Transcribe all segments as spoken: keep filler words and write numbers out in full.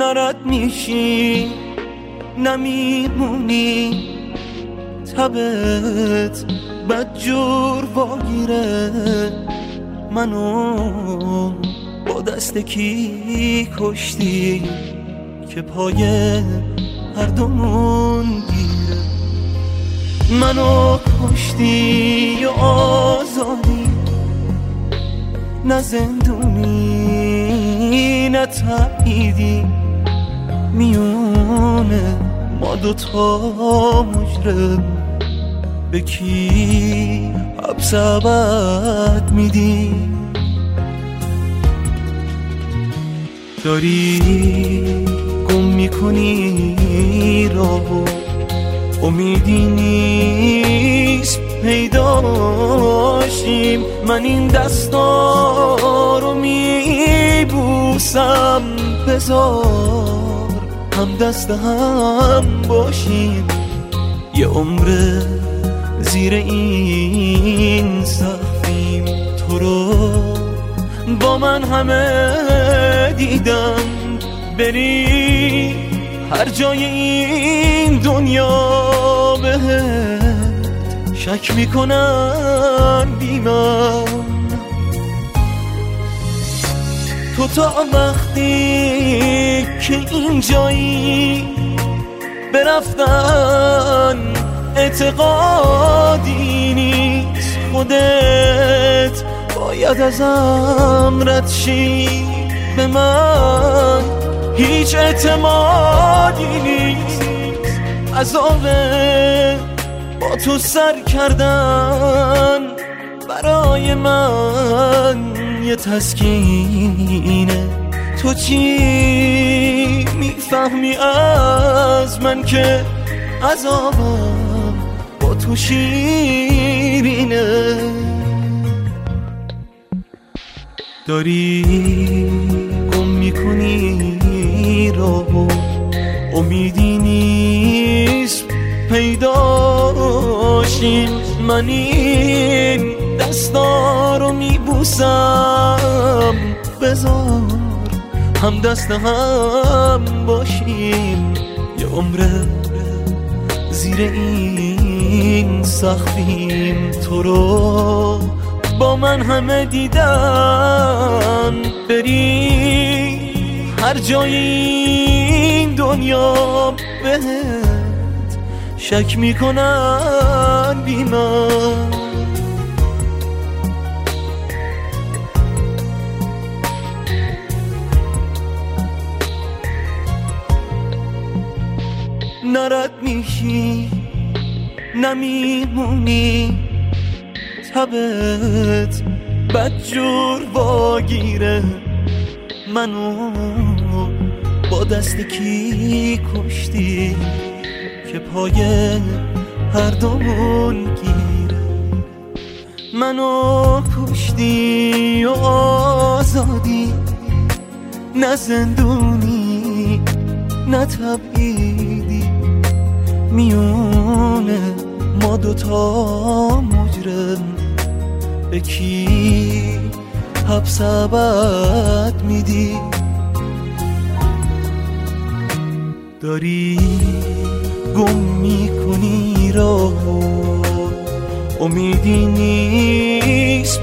نرد میشی نمیمونی، تبت بدجور واگیره منو با دست کی کشتی که پای هر دومون گیره. منو کشتی و آزادی، نه زندونی نه تبعیدی، میونه ما دوتا مجرم به کی حبس ابد میدی؟ داری گم میکنی راهو، امیدی نیست پیداشیم. من این دستا رو میبوسم، بذار هم دست هم باشیم. یه عمر زیر این سقفیم، تو رو با من همه دیدم. بری هر جای این دنیا بهت شک میکنن بی من. تو تا وقتی که اینجایی برفتن اعتقادی نیست، خودت باید ازم رد شی. به من هیچ اعتمادی نیست، عذاب با تو سر کردن برای من یه تسکینه. تو چی میفهمی از من که عذابم با تو شیرینه؟ داری گم میکنی راهو، امیدی نیست پیداشیم. من این دستا رو میبوسم، بذار هم دست هم باشیم. یه عمر زیر این سقفیم، تو رو با من همه دیدن. بری هر جای این دنیا بهت شک میکنن بی من. نرد میشی نمیمونی، تبت بدجور واگیره منو با دست کی کشتی که پای هر دومون گیره. منو کشتی و آزادی، نه زندونی نه تبعیدی، میونه ما دوتا مجرم به کی حبس ابد میدی؟ داری گم میکنی راهو، امیدی نیست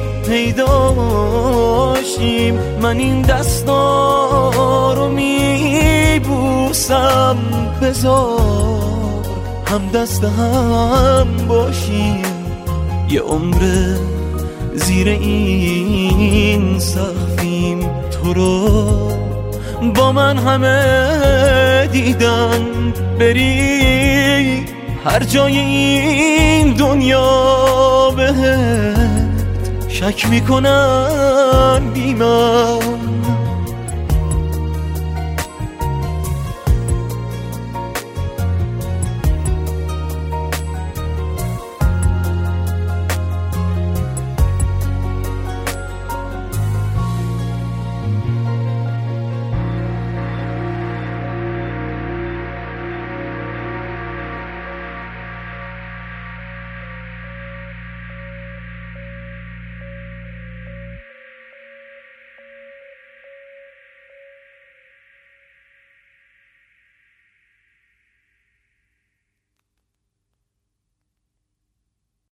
پیداشیم. من این دستا رو میبوسم، بذار هم دست هم باشیم. یه عمر زیر این سقفیم، تو رو با من همه دیدن. بری هر جای این دنیا بهت شک میکنن بی من.